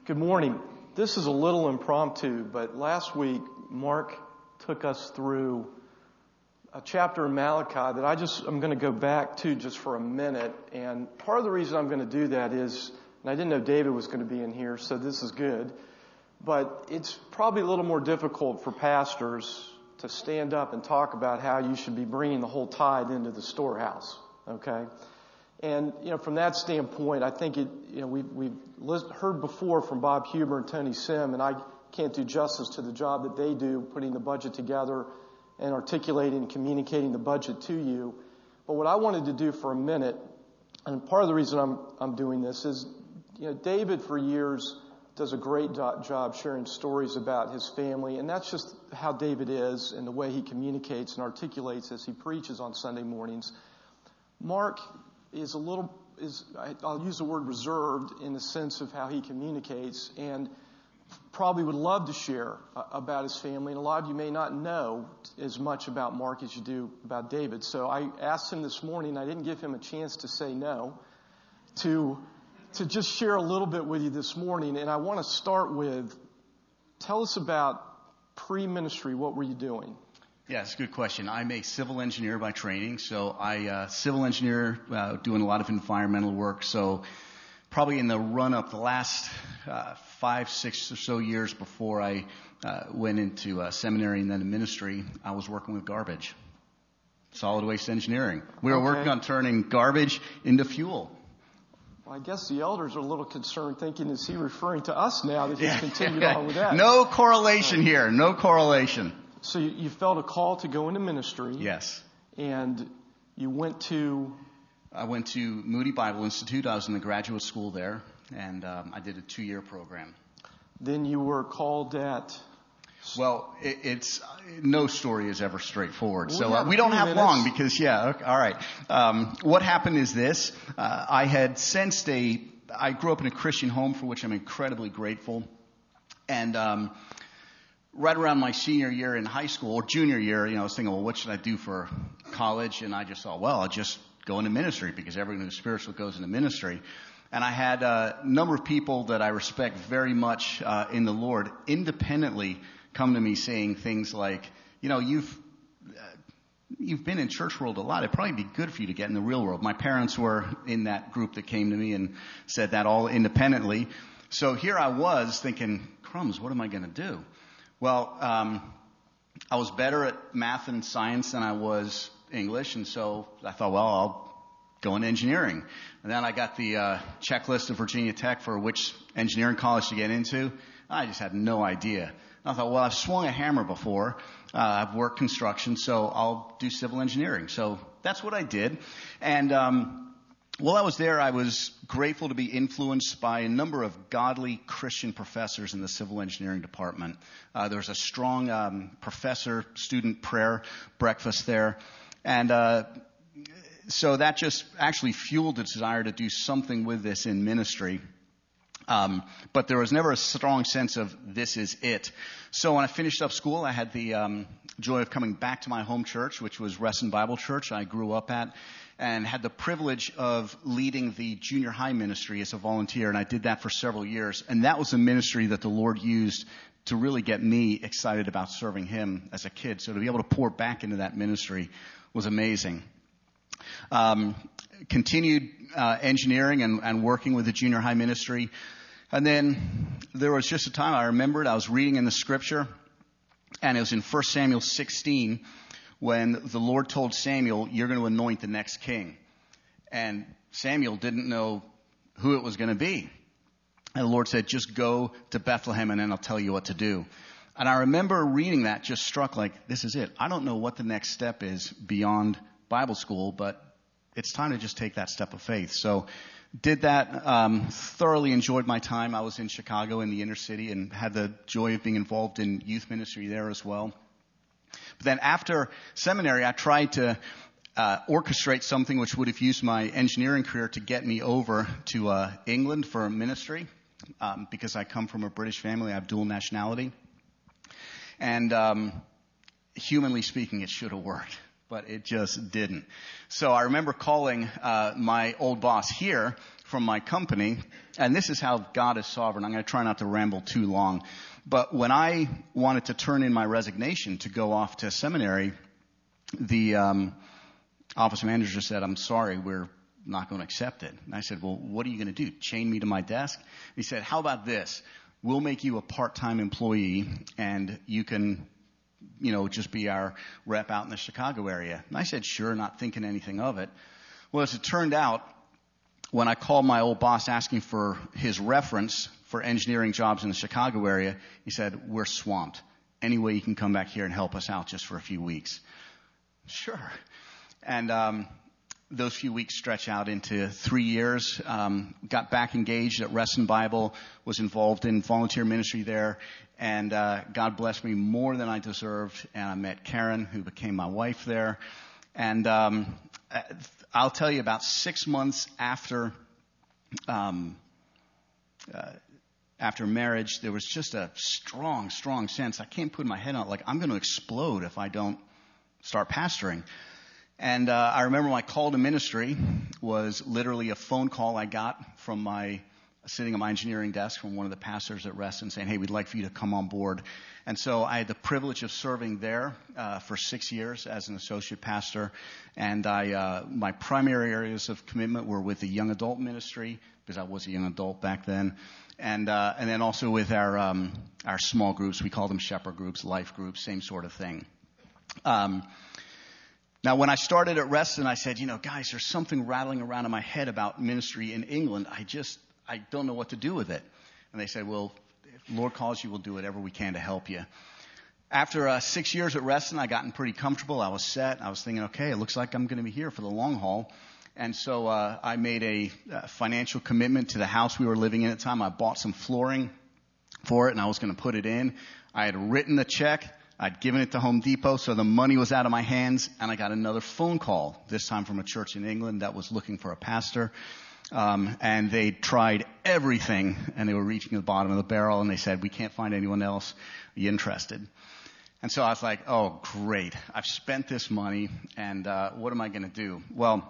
Good morning. This is a little impromptu, but last week Mark took us through a chapter in Malachi that I'm going to go back to just for a minute. And part of the reason I'm going to do that is, and I didn't know David was going to be in here, so this is good, but it's probably a little more difficult for pastors to stand up and talk about how you should be bringing the whole tithe into the storehouse, okay? And, from that standpoint, I think we've heard before from Bob Huber and Tony Sim, and I can't do justice to the job that they do putting the budget together and articulating and communicating the budget to you. But what I wanted to do for a minute, and part of the reason I'm doing this is, David for years does a great job sharing stories about his family, and that's just how David is and the way he communicates and articulates as he preaches on Sunday mornings. Mark is I'll use the word reserved in the sense of how he communicates, and probably would love to share about his family. And a lot of you may not know as much about Mark as you do about David. So I asked him this morning, I didn't give him a chance to say no, to just share a little bit with you this morning. And I want to start with, tell us about pre-ministry. What were you doing? Yeah, it's a good question. I'm a civil engineer by training, so I civil engineer doing a lot of environmental work. So probably in the run-up, the last 5, 6 or so years before I went into seminary and then ministry, I was working with garbage, solid waste engineering. We were working on turning garbage into fuel. Well, I guess the elders are a little concerned, thinking, is he referring to us now that he's continued on with that? No correlation here, no correlation. So you felt a call to go into ministry. Yes. And you went to? I went to Moody Bible Institute. I was in the graduate school there, and I did a 2-year program. Then you were called at? Well, it's no story is ever straightforward. So we don't have long because, all right. What happened is this. I had sensed I grew up in a Christian home for which I'm incredibly grateful. And right around my senior year in high school, or junior year, I was thinking, well, what should I do for college? And I just thought, well, I'll just go into ministry because everyone who's spiritual goes into ministry. And I had a number of people that I respect very much in the Lord independently come to me saying things like, you've been in church world a lot. It'd probably be good for you to get in the real world. My parents were in that group that came to me and said that all independently. So here I was thinking, crumbs, what am I going to do? Well, I was better at math and science than I was English, and so I thought, well, I'll go into engineering. And then I got the checklist of Virginia Tech for which engineering college to get into. I just had no idea. I thought, well, I've swung a hammer before. I've worked construction, so I'll do civil engineering. So that's what I did. And while I was there, I was grateful to be influenced by a number of godly Christian professors in the civil engineering department. There was a strong professor-student prayer breakfast there. And so that just actually fueled the desire to do something with this in ministry. But there was never a strong sense of this is it. So when I finished up school, I had the joy of coming back to my home church, which was Reston Bible Church I grew up at, and had the privilege of leading the junior high ministry as a volunteer. And I did that for several years. And that was a ministry that the Lord used to really get me excited about serving Him as a kid. So to be able to pour back into that ministry was amazing. Continued engineering and working with the junior high ministry. And then there was just a time I remembered I was reading in the scripture, and it was in 1 Samuel 16 when the Lord told Samuel, you're going to anoint the next king. And Samuel didn't know who it was going to be. And the Lord said, just go to Bethlehem and then I'll tell you what to do. And I remember reading that, just struck like, this is it. I don't know what the next step is beyond Bible school, but it's time to just take that step of faith. So did that, thoroughly enjoyed my time. I was in Chicago in the inner city and had the joy of being involved in youth ministry there as well. But then after seminary, I tried to orchestrate something which would have used my engineering career to get me over to England for ministry, because I come from a British family. I have dual nationality. And humanly speaking, it should have worked. but it just didn't. So I remember calling my old boss here, from my company, and this is how God is sovereign. I'm going to try not to ramble too long. But when I wanted to turn in my resignation to go off to seminary, the office manager said, "I'm sorry, we're not going to accept it." And I said, "Well, what are you going to do? Chain me to my desk?" He said, "How about this? We'll make you a part-time employee, and you can, just be our rep out in the Chicago area." And I said, "Sure," not thinking anything of it. Well, as it turned out, when I called my old boss asking for his reference for engineering jobs in the Chicago area, he said, "We're swamped. Any way you can come back here and help us out just for a few weeks?" Sure. And those few weeks stretch out into 3 years. Got back engaged at Reston Bible, was involved in volunteer ministry there, and God blessed me more than I deserved. And I met Karen, who became my wife there. And I'll tell you, about 6 months after marriage, there was just a strong sense. I can't put my head on it, like I'm going to explode if I don't start pastoring. And I remember my call to ministry was literally a phone call I got from sitting at my engineering desk from one of the pastors at Reston saying, "Hey, we'd like for you to come on board." And so I had the privilege of serving there for 6 years as an associate pastor. And my primary areas of commitment were with the young adult ministry, because I was a young adult back then, and then also with our small groups. We call them shepherd groups, life groups, same sort of thing. Now, when I started at Reston, I said, "Guys, there's something rattling around in my head about ministry in England. I don't know what to do with it." And they said, "Well, if the Lord calls you, we'll do whatever we can to help you." After 6 years at Reston, I gotten pretty comfortable. I was set. I was thinking, okay, it looks like I'm going to be here for the long haul. And so I made a financial commitment to the house we were living in at the time. I bought some flooring for it, and I was going to put it in. I had written the check. I'd given it to Home Depot, so the money was out of my hands, and I got another phone call, this time from a church in England that was looking for a pastor. And they tried everything, and they were reaching the bottom of the barrel, and they said, "We can't find anyone else. Are you interested?" And so I was like, oh, great. I've spent this money, and what am I going to do? Well,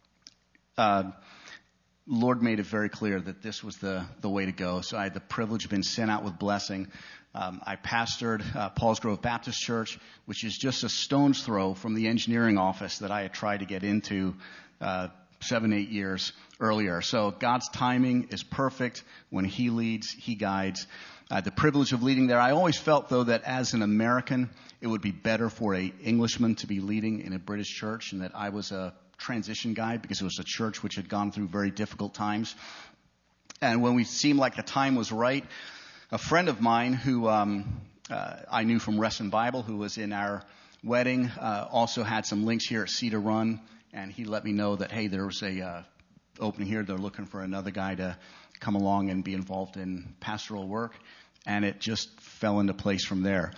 Lord made it very clear that this was the way to go. So I had the privilege of being sent out with blessing. I pastored Paul's Grove Baptist Church, which is just a stone's throw from the engineering office that I had tried to get into 7-8 years earlier. So God's timing is perfect. When He leads, He guides. I had the privilege of leading there. I always felt, though, that as an American, it would be better for an Englishman to be leading in a British church, and that I was a transition guide because it was a church which had gone through very difficult times. And when we seemed like the time was right, a friend of mine who I knew from Reston Bible, who was in our wedding, also had some links here at Cedar Run, and he let me know that, hey, there was a opening here. They're looking for another guy to come along and be involved in pastoral work, and it just fell into place from there.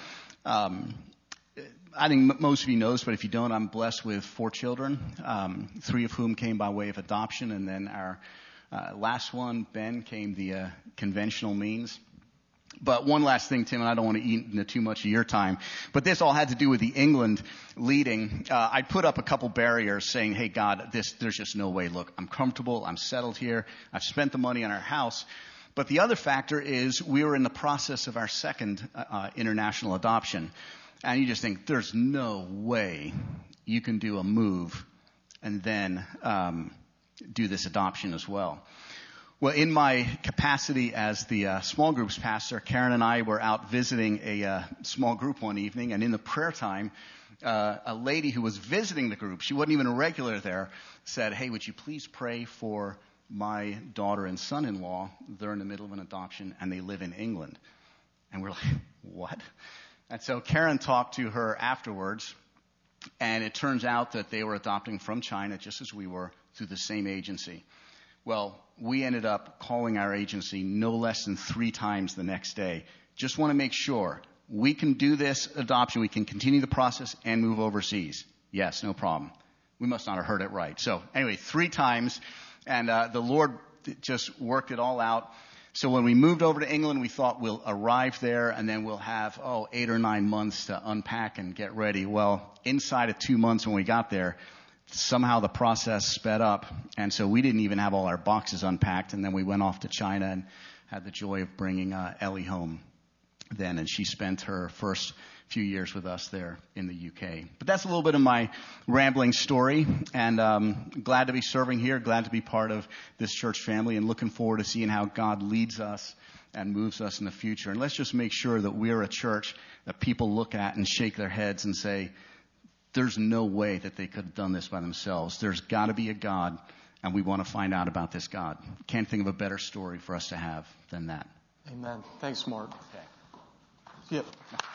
I think most of you know this, but if you don't, I'm blessed with 4 children, 3 of whom came by way of adoption, and then our last one, Ben, came the conventional means. But one last thing, Tim, and I don't want to eat into too much of your time, but this all had to do with the England leading. I put up a couple barriers saying, hey, God, there's just no way. Look, I'm comfortable. I'm settled here. I've spent the money on our house. But the other factor is we were in the process of our second international adoption. And you just think, there's no way you can do a move and then do this adoption as well. Well, in my capacity as the small groups pastor, Karen and I were out visiting a small group one evening, and in the prayer time, a lady who was visiting the group, she wasn't even a regular there, said, hey, would you please pray for my daughter and son-in-law? They're in the middle of an adoption, and they live in England. And we're like, what? And so Karen talked to her afterwards, and it turns out that they were adopting from China, just as we were, through the same agency. Well, we ended up calling our agency no less than 3 times the next day. Just want to make sure we can do this adoption. We can continue the process and move overseas. Yes, no problem. We must not have heard it right. So anyway, 3 times, and the Lord just worked it all out. So when we moved over to England, we thought we'll arrive there and then we'll have, 8 or 9 months to unpack and get ready. Well, inside of 2 months when we got there, somehow the process sped up, and so we didn't even have all our boxes unpacked, and then we went off to China and had the joy of bringing Ellie home then, and she spent her first few years with us there in the UK. But that's a little bit of my rambling story, and glad to be serving here, glad to be part of this church family, and looking forward to seeing how God leads us and moves us in the future. And let's just make sure that we're a church that people look at and shake their heads and say, there's no way that they could have done this by themselves. There's got to be a God, and we want to find out about this God. Can't think of a better story for us to have than that. Amen. Thanks, Mark. Okay. Yep.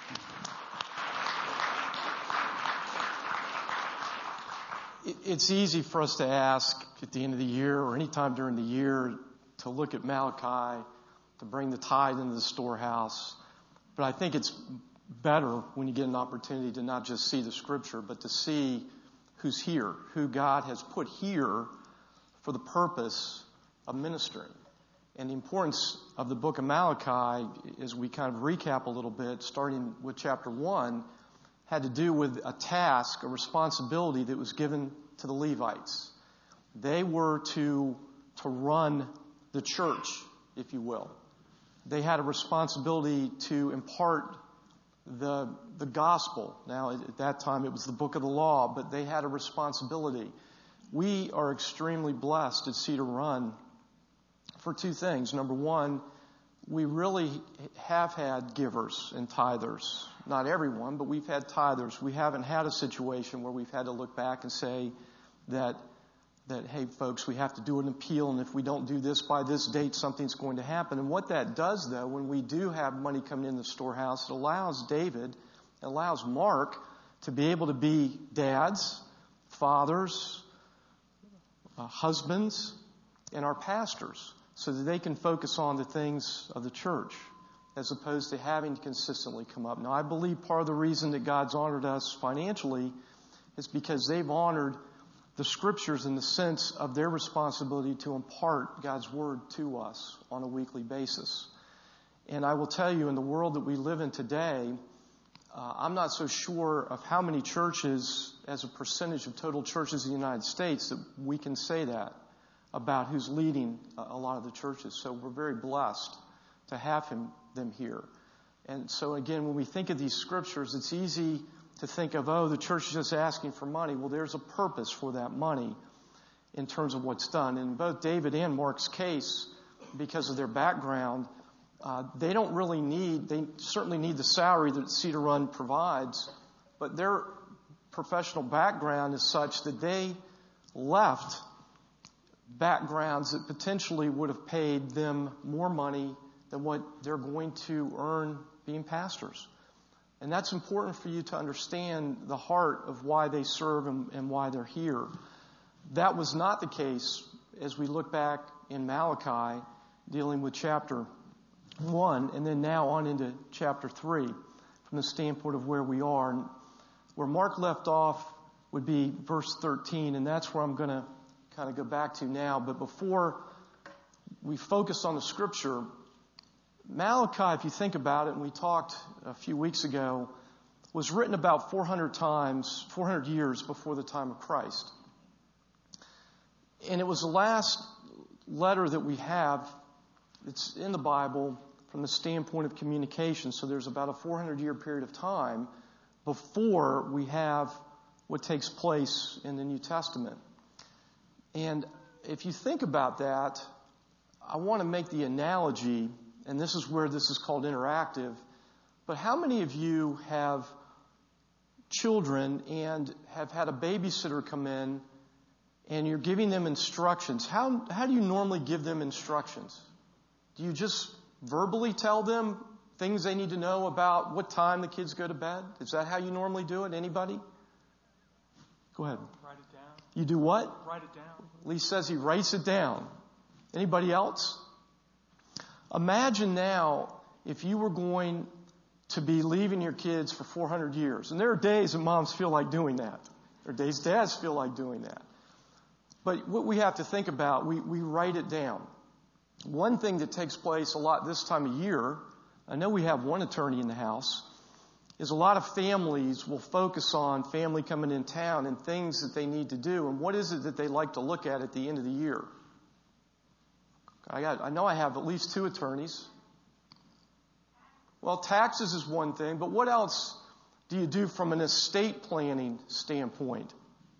It's easy for us to ask at the end of the year or any time during the year to look at Malachi, to bring the tithe into the storehouse. But I think it's better when you get an opportunity to not just see the scripture, but to see who's here, who God has put here for the purpose of ministering. And the importance of the book of Malachi, as we kind of recap a little bit, starting with chapter 1, had to do with a task, a responsibility that was given to the Levites. They were to run the church, if you will. They had a responsibility to impart the gospel. Now, at that time, it was the book of the law, but they had a responsibility. We are extremely blessed at Cedar Run for two things. Number one, we really have had givers and tithers. Not everyone, but we've had tithers. We haven't had a situation where we've had to look back and say that hey, folks, we have to do an appeal, and if we don't do this by this date, something's going to happen. And what that does, though, when we do have money coming in the storehouse, it allows David, it allows Mark to be able to be dads, fathers, husbands, and our pastors, so that they can focus on the things of the church as opposed to having to consistently come up. Now, I believe part of the reason that God's honored us financially is because they've honored the scriptures in the sense of their responsibility to impart God's word to us on a weekly basis. And I will tell you, in the world that we live in today, I'm not so sure of how many churches, as a percentage of total churches in the United States, that we can say that about who's leading a lot of the churches. So we're very blessed to have them here. And so again, when we think of these scriptures, it's easy to think of, the church is just asking for money. Well, there's a purpose for that money in terms of what's done. In both David and Mark's case, because of their background, they certainly need the salary that Cedar Run provides, but their professional background is such that they left backgrounds that potentially would have paid them more money than what they're going to earn being pastors. And that's important for you to understand the heart of why they serve and why they're here. That was not the case as we look back in Malachi, dealing with chapter 1, and then now on into chapter 3, from the standpoint of where we are. And where Mark left off would be verse 13, and that's where I'm going to kind of go back to now. But before we focus on the scripture, Malachi, if you think about it, and we talked a few weeks ago, was written about 400 years before the time of Christ. And it was the last letter that we have that's in the Bible from the standpoint of communication. So there's about a 400-year period of time before we have what takes place in the New Testament. And if you think about that, I want to make the analogy, and this is where this is called interactive, but how many of you have children and have had a babysitter come in and you're giving them instructions? How do you normally give them instructions? Do you just verbally tell them things they need to know about what time the kids go to bed? Is that how you normally do it? Anybody? Go ahead. Write it down. You do what? Write it down. Lee says he writes it down. Anybody else? Imagine now if you were going to be leaving your kids for 400 years. And there are days that moms feel like doing that. There are days dads feel like doing that. But what we have to think about, we write it down. One thing that takes place a lot this time of year, I know we have one attorney in the house, is a lot of families will focus on family coming in town and things that they need to do. And what is it that they like to look at the end of the year? I know I have at least 2 attorneys. Well, taxes is one thing, but what else do you do from an estate planning standpoint?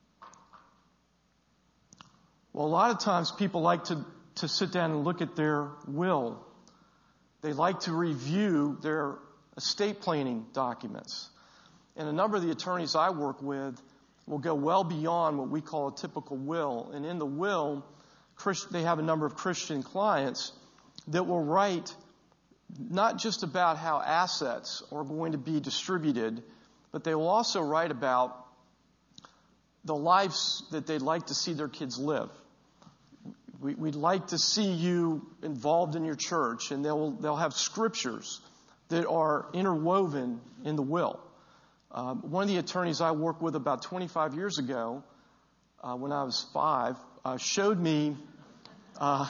Well, a lot of times people like to sit down and look at their will. They like to review their estate planning documents. And a number of the attorneys I work with will go well beyond what we call a typical will. And in the will, they have a number of Christian clients that will write not just about how assets are going to be distributed, but they will also write about the lives that they'd like to see their kids live. We'd like to see you involved in your church, and they'll have scriptures that are interwoven in the will. One of the attorneys I worked with about 25 years ago, when I was 5, showed me a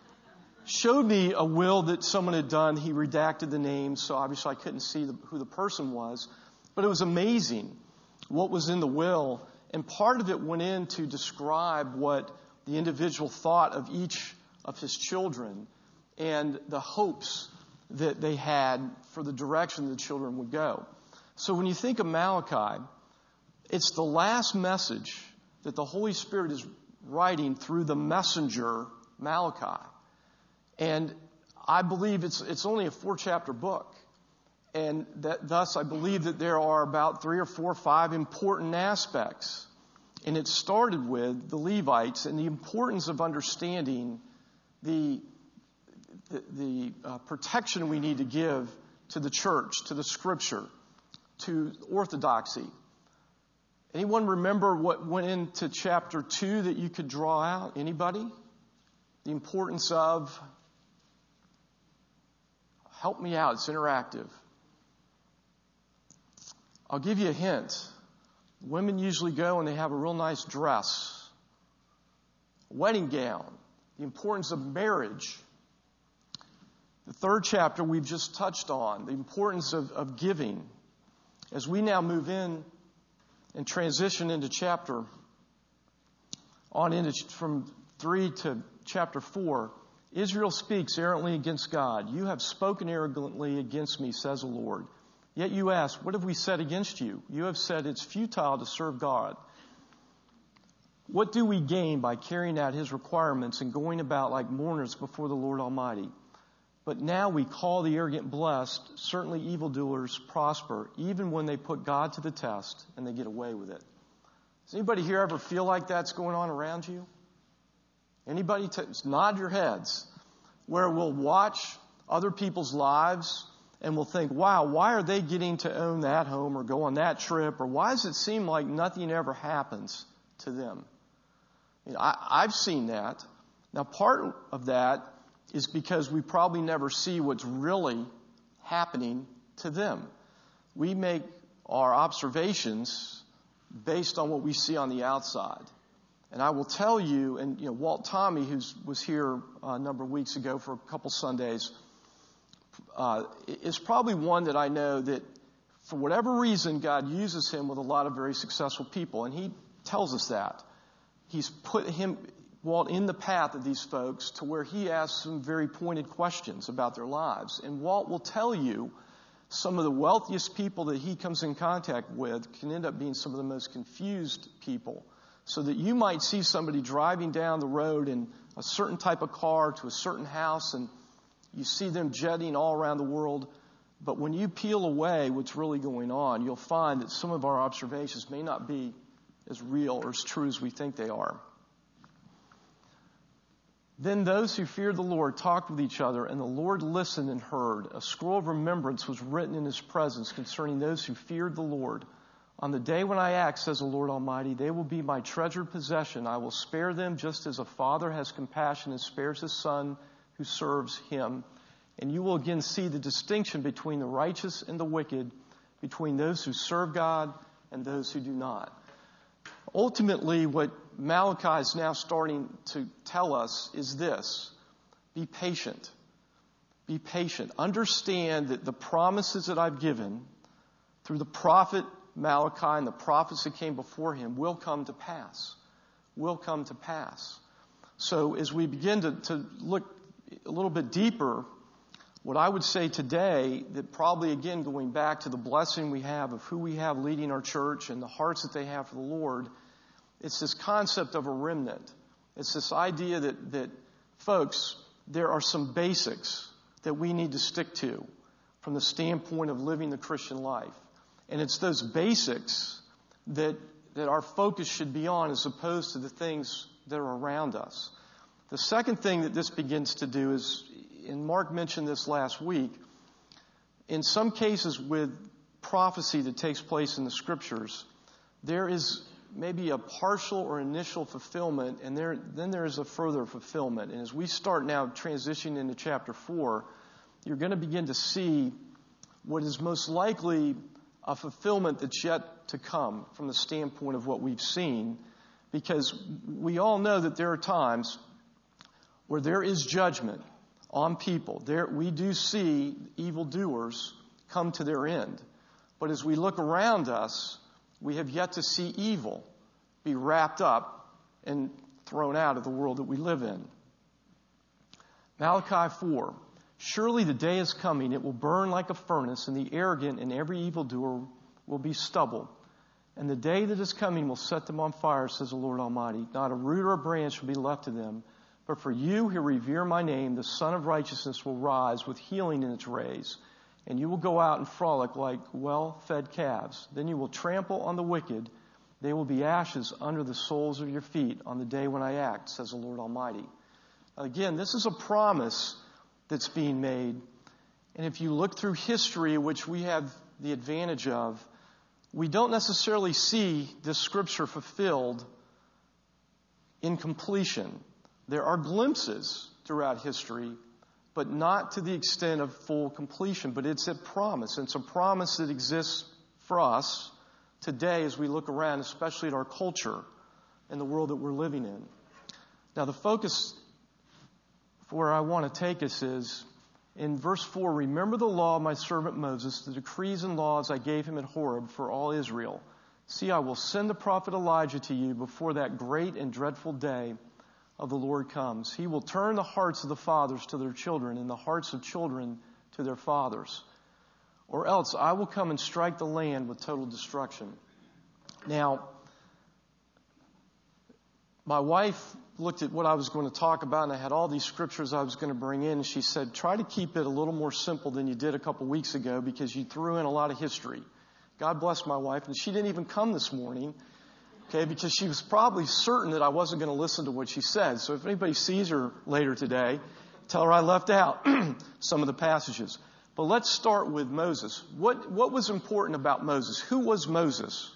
will that someone had done. He redacted the name, so obviously I couldn't see who the person was. But it was amazing what was in the will, and part of it went in to describe what the individual thought of each of his children and the hopes that they had for the direction the children would go. So when you think of Malachi, it's the last message that the Holy Spirit is writing through the messenger Malachi. And I believe it's only a 4-chapter book. And thus I believe that there are about 3 or 4 or 5 important aspects. And it started with the Levites and the importance of understanding the protection we need to give to the church, to the Scripture, to orthodoxy. Anyone remember what went into chapter 2 that you could draw out? Anybody? The importance of... Help me out. It's interactive. I'll give you a hint. Women usually go and they have a real nice dress, a wedding gown, the importance of marriage. The 3rd chapter we've just touched on, the importance of giving. As we now move in and transition into from 3 to chapter 4, Israel speaks arrogantly against God. You have spoken arrogantly against me, says the Lord. Yet you ask, what have we said against you? You have said it's futile to serve God. What do we gain by carrying out His requirements and going about like mourners before the Lord Almighty? But now we call the arrogant blessed. Certainly evildoers prosper, even when they put God to the test and they get away with it. Does anybody here ever feel like that's going on around you? Anybody? Nod your heads. Where we'll watch other people's lives and we'll think, wow, why are they getting to own that home or go on that trip? Or why does it seem like nothing ever happens to them? I've seen that. Now, part of that is because we probably never see what's really happening to them. We make our observations based on what we see on the outside. And I will tell you, and Walt Tommy, who was here a number of weeks ago for a couple Sundays, is probably one that I know that for whatever reason, God uses him with a lot of very successful people. And he tells us that. He's put Walt in the path of these folks to where he asks some very pointed questions about their lives. And Walt will tell you some of the wealthiest people that he comes in contact with can end up being some of the most confused people. So that you might see somebody driving down the road in a certain type of car to a certain house, and you see them jetting all around the world. But when you peel away what's really going on, you'll find that some of our observations may not be as real or as true as we think they are. Then those who feared the Lord talked with each other, and the Lord listened and heard. A scroll of remembrance was written in His presence concerning those who feared the Lord. On the day when I act, says the Lord Almighty, they will be my treasured possession. I will spare them just as a father has compassion and spares his son who serves him. And you will again see the distinction between the righteous and the wicked, between those who serve God and those who do not. Ultimately, what Malachi is now starting to tell us is this: be patient. Be patient. Understand that the promises that I've given, through the prophet Malachi and the prophets that came before him will come to pass. Will come to pass. So as we begin to look a little bit deeper, what I would say today, that probably again going back to the blessing we have of who we have leading our church and the hearts that they have for the Lord, it's this concept of a remnant. It's this idea that folks, there are some basics that we need to stick to from the standpoint of living the Christian life. And it's those basics that our focus should be on as opposed to the things that are around us. The second thing that this begins to do is, and Mark mentioned this last week, in some cases with prophecy that takes place in the Scriptures, there is maybe a partial or initial fulfillment, and then there is a further fulfillment. And as we start now transitioning into chapter 4, you're going to begin to see what is most likely a fulfillment that's yet to come from the standpoint of what we've seen, because we all know that there are times where there is judgment on people. We do see evildoers come to their end. But as we look around us, we have yet to see evil be wrapped up and thrown out of the world that we live in. Malachi 4. Surely the day is coming, it will burn like a furnace, and the arrogant and every evildoer will be stubble. And the day that is coming will set them on fire, says the Lord Almighty. Not a root or a branch will be left to them. But for you who revere my name, the Son of Righteousness will rise with healing in its rays. And you will go out and frolic like well-fed calves. Then you will trample on the wicked. They will be ashes under the soles of your feet on the day when I act, says the Lord Almighty. Again, this is a promise that's being made. And if you look through history, which we have the advantage of, we don't necessarily see this scripture fulfilled in completion. There are glimpses throughout history, but not to the extent of full completion. But it's a promise. It's a promise that exists for us today as we look around, especially at our culture and the world that we're living in. Now, the focus for where I want to take us is in verse 4, remember the law of my servant Moses, the decrees and laws I gave him at Horeb for all Israel. See, I will send the prophet Elijah to you before that great and dreadful day of the Lord comes. He will turn the hearts of the fathers to their children and the hearts of children to their fathers. Or else I will come and strike the land with total destruction. Now, my wife looked at what I was going to talk about, and I had all these scriptures I was going to bring in, and she said, try to keep it a little more simple than you did a couple weeks ago because you threw in a lot of history. God bless my wife, and she didn't even come this morning, okay, because she was probably certain that I wasn't going to listen to what she said. So if anybody sees her later today, tell her I left out some of the passages. But let's start with Moses. What was important about Moses? Who was Moses?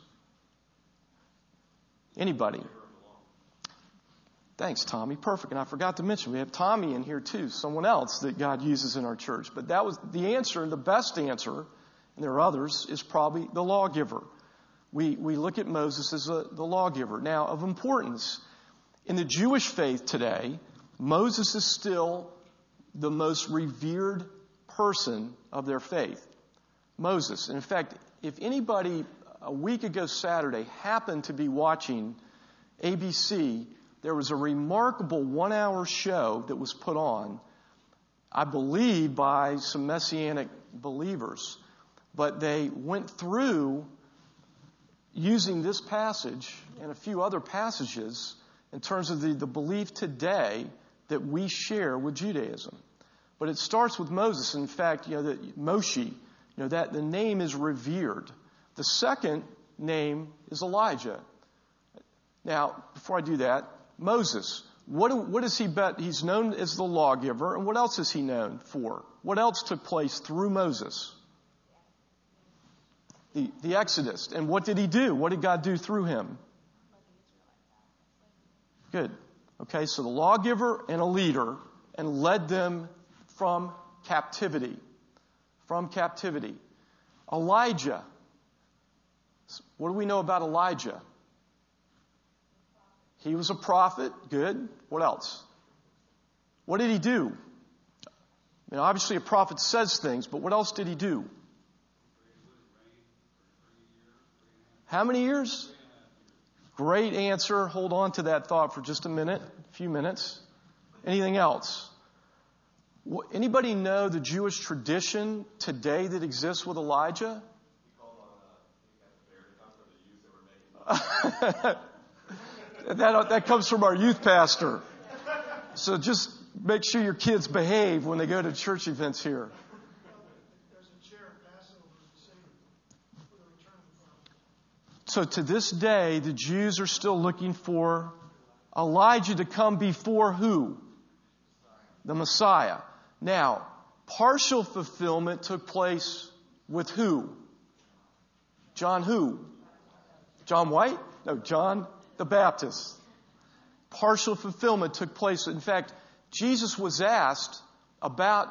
Anybody? Thanks, Tommy. Perfect. And I forgot to mention, we have Tommy in here too, someone else that God uses in our church. But that was the answer, the best answer, and there are others, is probably the lawgiver. We look at Moses as the lawgiver. Now, of importance, in the Jewish faith today, Moses is still the most revered person of their faith. Moses. And in fact, if anybody a week ago Saturday happened to be watching ABC, there was a remarkable 1-hour show that was put on, I believe, by some Messianic believers. But they went through using this passage and a few other passages in terms of the belief today that we share with Judaism. But it starts with Moses. In fact, that Moshe, that the name is revered. The second name is Elijah. Now, before I do that, Moses, what is he? He's known as the lawgiver, and what else is he known for? What else took place through Moses? The Exodus. And what did he do? What did God do through him? Good. Okay, so the lawgiver and a leader, and led them from captivity. From captivity. Elijah. What do we know about Elijah? He was a prophet. Good. What else? What did he do? Obviously a prophet says things, but what else did he do? How many years? Great answer. Hold on to that thought for just a few minutes. Anything else? Anybody know the Jewish tradition today that exists with Elijah? That comes from our youth pastor. So just make sure your kids behave when they go to church events here. There's a chair at Passover for the return of the So to this day, the Jews are still looking for Elijah to come before who? The Messiah. Now, partial fulfillment took place with who? John who? John White? No, John the Baptist. Partial fulfillment took place. In fact, Jesus was asked about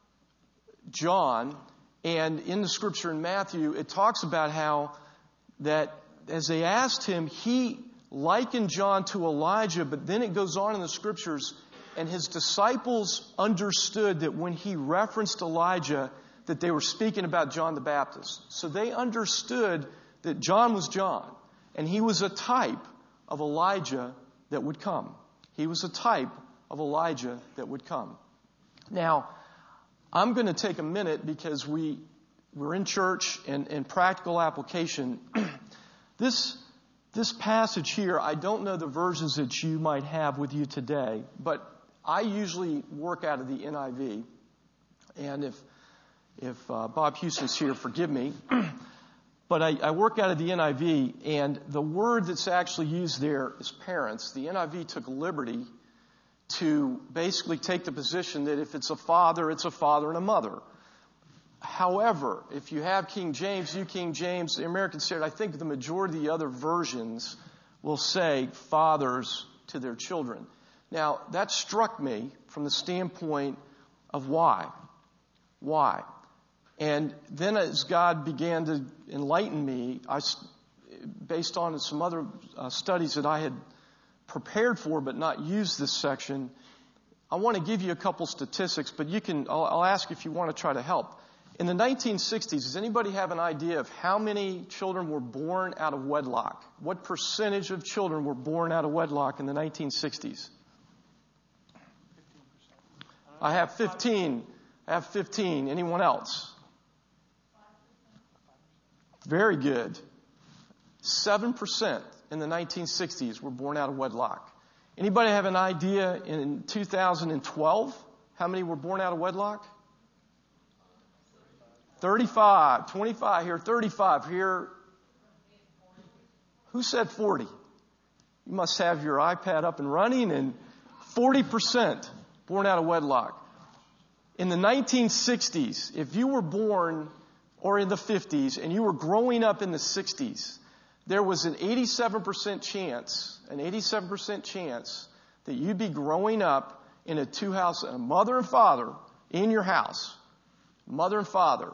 John, and in the scripture in Matthew, it talks about how that as they asked him, he likened John to Elijah, but then it goes on in the scriptures, and his disciples understood that when he referenced Elijah, that they were speaking about John the Baptist. So they understood that John was John, and he was a type of Elijah that would come. He was a type of Elijah that would come. Now, I'm going to take a minute because we're in church and practical application. This passage here, I don't know the versions that you might have with you today, but I usually work out of the NIV. And if Bob Houston's here, forgive me. But I work out of the NIV, and the word that's actually used there is parents. The NIV took liberty to basically take the position that if it's a father and a mother. However, if you have King James, New King James, the American Standard, I think the majority of the other versions will say fathers to their children. Now, that struck me from the standpoint of why. Why? And then as God began to enlighten me, based on some other studies that I had prepared for but not used this section, I want to give you a couple statistics, but I'll ask if you want to try to help. In the 1960s, does anybody have an idea of how many children were born out of wedlock? What percentage of children were born out of wedlock in the 1960s? 15%. I have 15. Anyone else? Very good. 7% in the 1960s were born out of wedlock. Anybody have an idea in 2012 how many were born out of wedlock? 35. 25 here, 35 here. Who said 40? You must have your iPad up and running, and 40% born out of wedlock. In the 1960s, if you were born, or in the 50s, and you were growing up in the 60s, there was an 87% chance that you'd be growing up in a two-house, a mother and father in your house. Mother and father.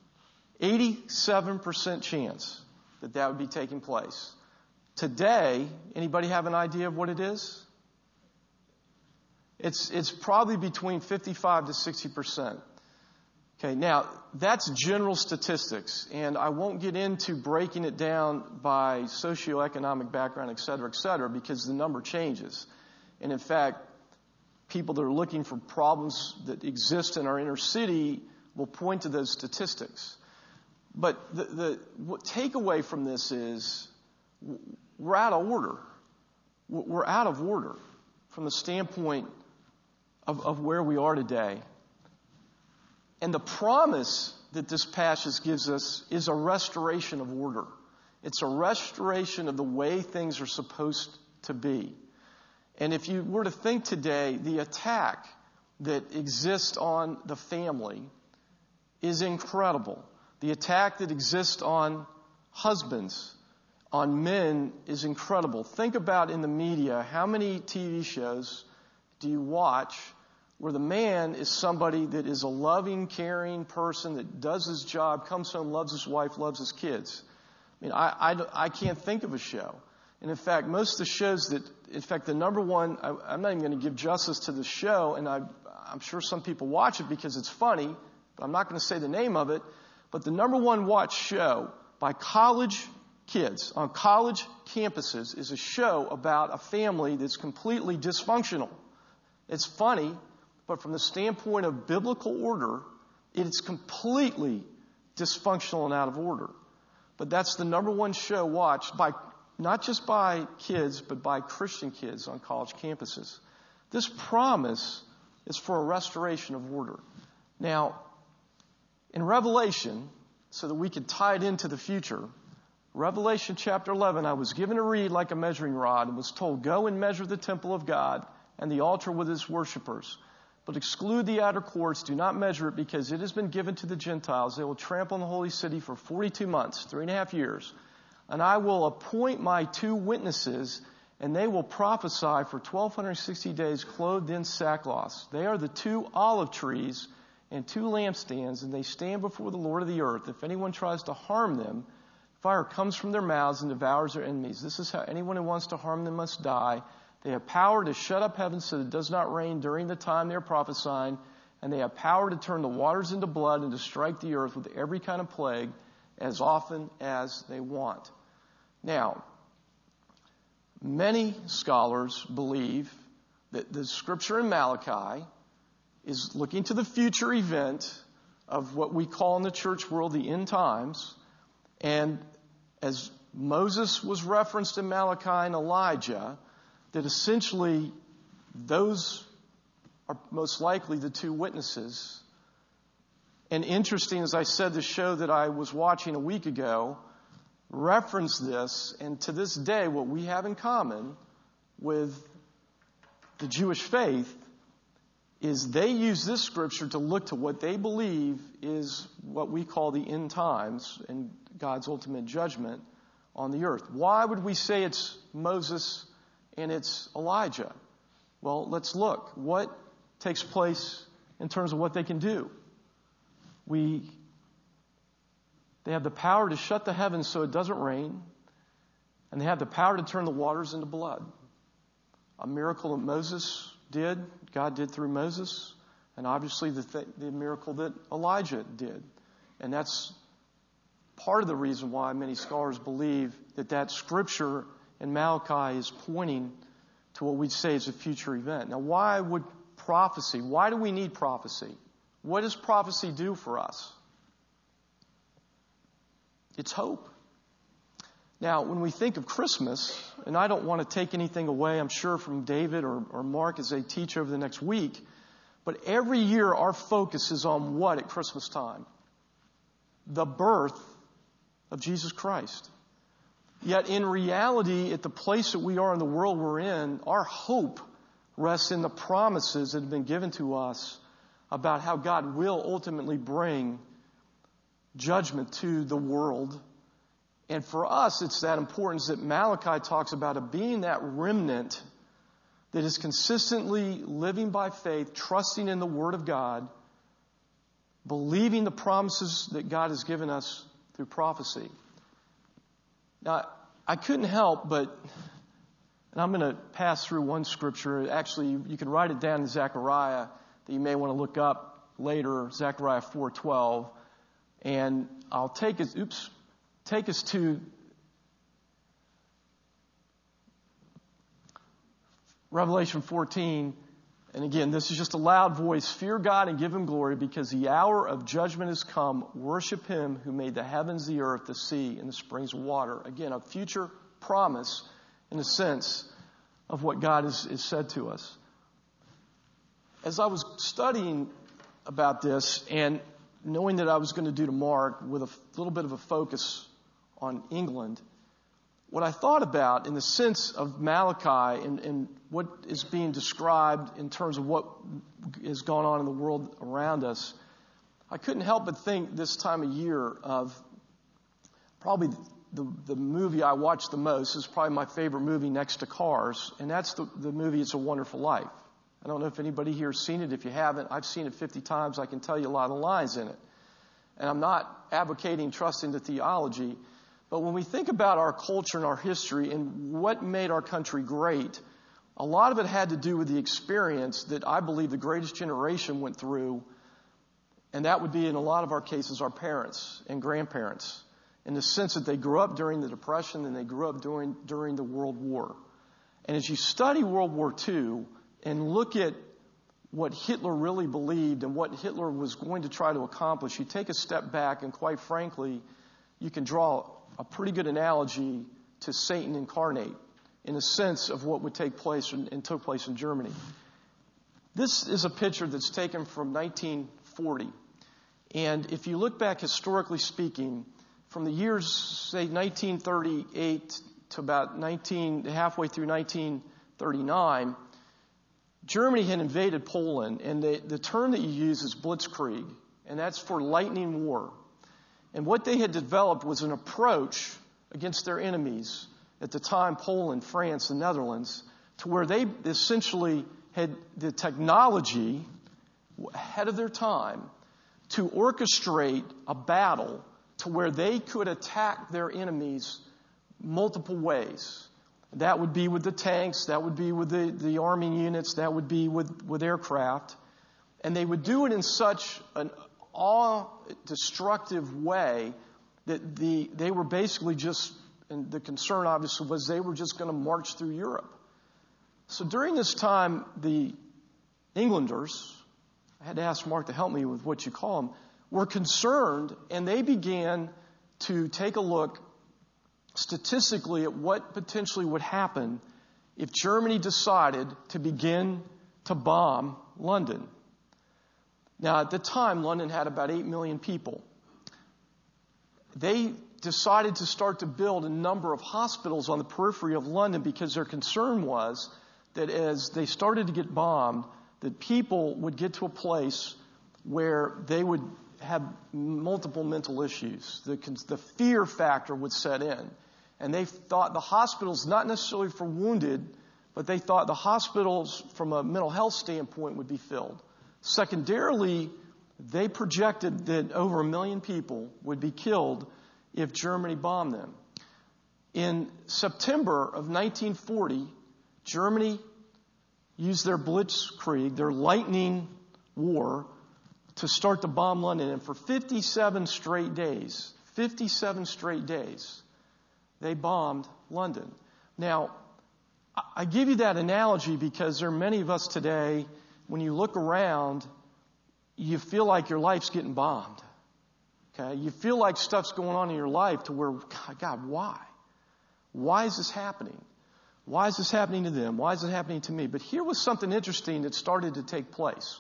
87% chance that would be taking place. Today, anybody have an idea of what it is? It's probably between 55 to 60%. Okay, now that's general statistics, and I won't get into breaking it down by socioeconomic background, et cetera, because the number changes. And in fact, people that are looking for problems that exist in our inner city will point to those statistics. But the takeaway from this is we're out of order. We're out of order from the standpoint of where we are today. And the promise that this passage gives us is a restoration of order. It's a restoration of the way things are supposed to be. And if you were to think today, the attack that exists on the family is incredible. The attack that exists on husbands, on men, is incredible. Think about in the media, how many TV shows do you watch where the man is somebody that is a loving, caring person that does his job, comes home, loves his wife, loves his kids? I mean, I can't think of a show. And in fact, most of the shows the number one, I'm not even going to give justice to the show, and I'm sure some people watch it because it's funny, but I'm not going to say the name of it. But the number one watched show by college kids on college campuses is a show about a family that's completely dysfunctional. It's funny, but from the standpoint of biblical order, it's completely dysfunctional and out of order. But that's the number one show watched by not just by kids, but by Christian kids on college campuses. This promise is for a restoration of order. Now, in Revelation, so that we can tie it into the future, Revelation chapter 11, I was given a reed like a measuring rod and was told, go and measure the temple of God and the altar with its worshipers. But exclude the outer courts, do not measure it, because it has been given to the Gentiles. They will trample on the holy city for 42 months, 3.5 years. And I will appoint my 2 witnesses, and they will prophesy for 1,260 days clothed in sackcloth. They are the 2 olive trees and 2 lampstands, and they stand before the Lord of the earth. If anyone tries to harm them, fire comes from their mouths and devours their enemies. This is how anyone who wants to harm them must die. They have power to shut up heaven so that it does not rain during the time they are prophesying, and they have power to turn the waters into blood and to strike the earth with every kind of plague as often as they want. Now, many scholars believe that the scripture in Malachi is looking to the future event of what we call in the church world the end times. And as Moses was referenced in Malachi and Elijah, that essentially those are most likely the 2 witnesses. And interesting, as I said, the show that I was watching a week ago referenced this, and to this day what we have in common with the Jewish faith is they use this scripture to look to what they believe is what we call the end times and God's ultimate judgment on the earth. Why would we say it's Moses and it's Elijah? Well, let's look. What takes place in terms of what they can do? They have the power to shut the heavens so it doesn't rain, and they have the power to turn the waters into blood. A miracle that Moses did, God did through Moses, and obviously the miracle that Elijah did. And that's part of the reason why many scholars believe that scripture in Malachi is pointing to what we'd say is a future event. Now, why do we need prophecy? What does prophecy do for us? It's hope. Now, when we think of Christmas, and I don't want to take anything away, I'm sure, from David or Mark as they teach over the next week, but every year our focus is on what at Christmas time? The birth of Jesus Christ. Yet in reality, at the place that we are in the world we're in, our hope rests in the promises that have been given to us about how God will ultimately bring judgment to the world. And for us, it's that importance that Malachi talks about of being that remnant that is consistently living by faith, trusting in the Word of God, believing the promises that God has given us through prophecy. Now, I couldn't help but, and I'm going to pass through one scripture. Actually, you can write it down in Zechariah that you may want to look up later, Zechariah 4:12. And I'll take us to Revelation 14. And again, this is just a loud voice. Fear God and give Him glory, because the hour of judgment has come. Worship Him who made the heavens, the earth, the sea, and the springs of water. Again, a future promise in the sense of what God has said to us. As I was studying about this and knowing that I was going to do to Mark with a little bit of a focus on England, what I thought about in the sense of Malachi and what is being described in terms of what is going on in the world around us, I couldn't help but think this time of year of probably the movie I watch the most. Is probably my favorite movie next to Cars, and that's the movie It's a Wonderful Life. I don't know if anybody here has seen it. If you haven't, I've seen it 50 times. I can tell you a lot of the lines in it. And I'm not advocating trusting the theology, but when we think about our culture and our history and what made our country great, a lot of it had to do with the experience that I believe the greatest generation went through, and that would be in a lot of our cases our parents and grandparents. in the sense that they grew up during the Depression and they grew up during the World War. And as you study World War II and look at what Hitler really believed and what Hitler was going to try to accomplish, you take a step back and quite frankly, you can draw a pretty good analogy to Satan incarnate in a sense of what would take place and took place in Germany. This is a picture that's taken from 1940. And if you look back historically speaking, from the years, say, 1938 to about halfway through 1939, Germany had invaded Poland, and the term that you use is blitzkrieg, and that's for lightning war. And what they had developed was an approach against their enemies, at the time Poland, France, and Netherlands, to where they essentially had the technology ahead of their time to orchestrate a battle to where they could attack their enemies multiple ways. That would be with the tanks, that would be with the army units, that would be with aircraft. And they would do it in such an awe-destructive way that they were basically just, and the concern obviously was they were just going to march through Europe. So during this time, the Englanders, I had to ask Mark to help me with what you call them, were concerned, and they began to take a look statistically at what potentially would happen if Germany decided to begin to bomb London. Now, at the time, London had about 8 million people. They decided to start to build a number of hospitals on the periphery of London because their concern was that as they started to get bombed, that people would get to a place where they would have multiple mental issues. The fear factor would set in. And they thought the hospitals, not necessarily for wounded, but they thought the hospitals from a mental health standpoint would be filled. Secondarily, they projected that over 1 million people would be killed if Germany bombed them. In September of 1940, Germany used their blitzkrieg, their lightning war, to start to bomb London. And for 57 straight days, they bombed London. Now, I give you that analogy because there are many of us today, when you look around, you feel like your life's getting bombed. Okay? You feel like stuff's going on in your life to where, God, why? Why is this happening? Why is this happening to them? Why is it happening to me? But here was something interesting that started to take place.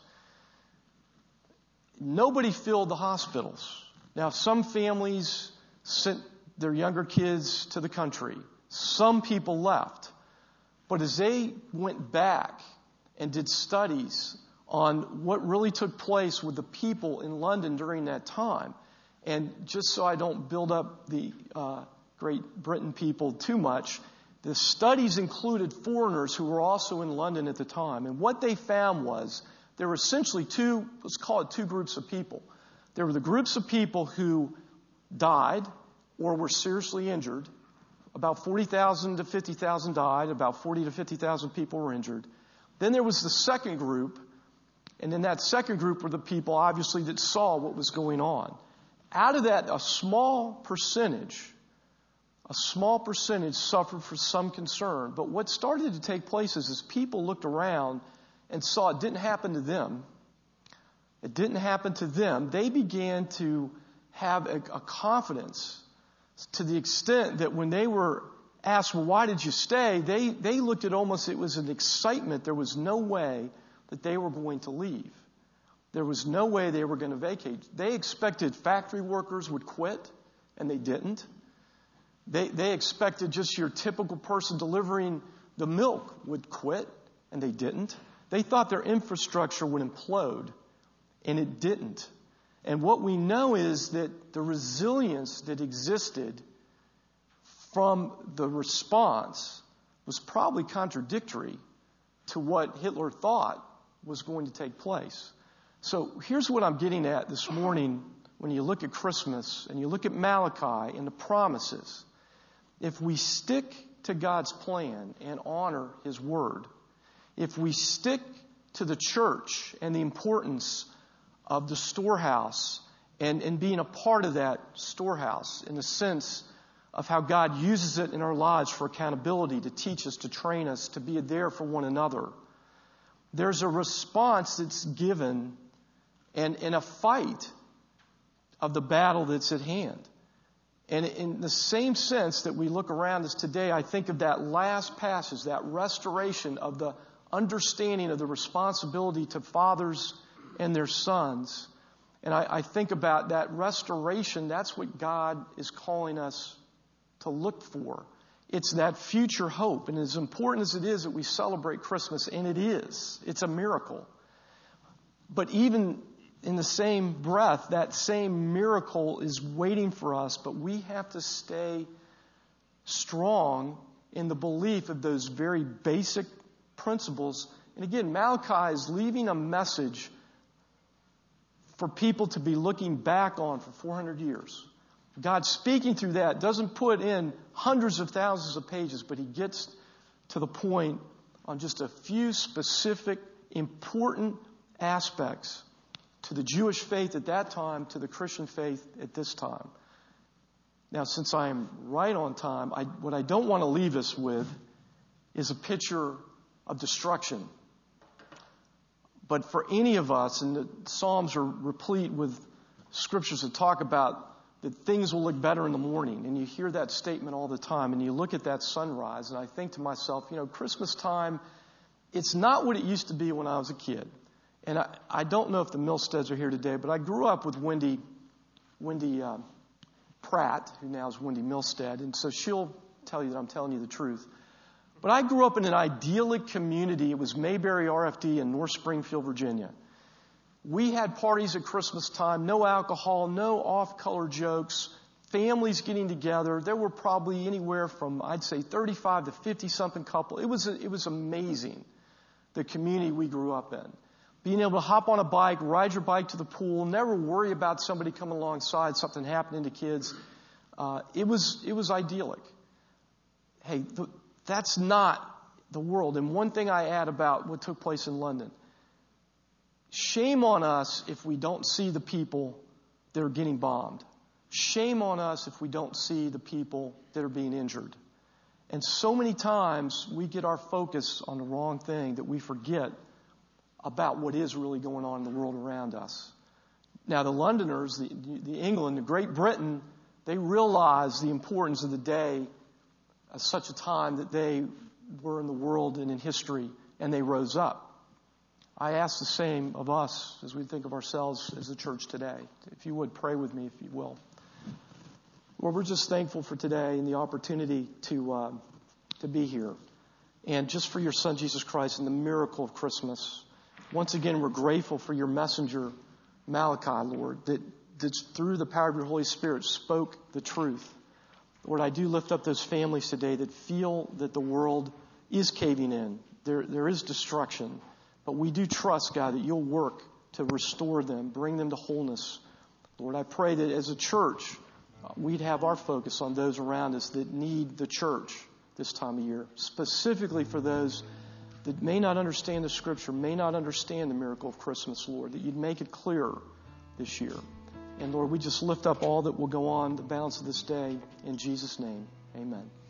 Nobody filled the hospitals. Now, some families sent their younger kids to the country. Some people left. But as they went back and did studies on what really took place with the people in London during that time, and just so I don't build up the Great Britain people too much, the studies included foreigners who were also in London at the time. And what they found was there were essentially two groups of people. There were the groups of people who died or were seriously injured. About 40,000 to 50,000 died. About 40 to 50,000 people were injured. Then there was the second group. And in that second group were the people, obviously, that saw what was going on. Out of that, a small percentage suffered for some concern. But what started to take place is as people looked around and saw it didn't happen to them, they began to have a confidence to the extent that when they were asked, well, why did you stay? They looked at almost, it was an excitement. There was no way that they were going to leave. There was no way they were going to vacate. They expected factory workers would quit, and they didn't. They expected just your typical person delivering the milk would quit, and they didn't. They thought their infrastructure would implode, and it didn't. And what we know is that the resilience that existed from the response was probably contradictory to what Hitler thought was going to take place. So here's what I'm getting at this morning when you look at Christmas and you look at Malachi and the promises. If we stick to God's plan and honor His word, if we stick to the church and the importance of the storehouse and being a part of that storehouse in the sense of how God uses it in our lives for accountability, to teach us, to train us, to be there for one another. There's a response that's given and in a fight of the battle that's at hand. And in the same sense that we look around us today, I think of that last passage, that restoration of the understanding of the responsibility to fathers and their sons. And I think about that restoration. That's what God is calling us to look for. It's that future hope. And as important as it is that we celebrate Christmas, and it is, it's a miracle. But even in the same breath, that same miracle is waiting for us. But we have to stay strong in the belief of those very basic principles. And again, Malachi is leaving a message for people to be looking back on for 400 years. God speaking through that doesn't put in hundreds of thousands of pages, but he gets to the point on just a few specific, important aspects to the Jewish faith at that time, to the Christian faith at this time. Now, since I am right on time, what I don't want to leave us with is a picture of destruction. But for any of us, and the Psalms are replete with scriptures that talk about that things will look better in the morning. And you hear that statement all the time. And you look at that sunrise, and I think to myself, Christmas time, it's not what it used to be when I was a kid. And I don't know if the Milsteads are here today, but I grew up with Wendy Pratt, who now is Wendy Milstead. And so she'll tell you that I'm telling you the truth. But I grew up in an idyllic community. It was Mayberry RFD in North Springfield, Virginia. We had parties at Christmas time, no alcohol, no off-color jokes, families getting together. There were probably anywhere from, I'd say, 35 to 50-something couple. It was amazing, the community we grew up in. Being able to hop on a bike, ride your bike to the pool, never worry about somebody coming alongside, something happening to kids. It was idyllic. Hey, that's not the world. And one thing I add about what took place in London. Shame on us if we don't see the people that are getting bombed. Shame on us if we don't see the people that are being injured. And so many times we get our focus on the wrong thing that we forget about what is really going on in the world around us. Now, the Londoners, the England, the Great Britain, they realized the importance of the day at such a time that they were in the world and in history, and they rose up. I ask the same of us as we think of ourselves as the church today. If you would, pray with me, if you will. Lord, we're just thankful for today and the opportunity to be here. And just for your Son, Jesus Christ, and the miracle of Christmas. Once again, we're grateful for your messenger, Malachi, Lord, that through the power of your Holy Spirit spoke the truth. Lord, I do lift up those families today that feel that the world is caving in. There is destruction. But we do trust, God, that you'll work to restore them, bring them to wholeness. Lord, I pray that as a church, we'd have our focus on those around us that need the church this time of year, specifically for those that may not understand the Scripture, may not understand the miracle of Christmas, Lord, that you'd make it clearer this year. And Lord, we just lift up all that will go on the balance of this day. In Jesus' name, amen.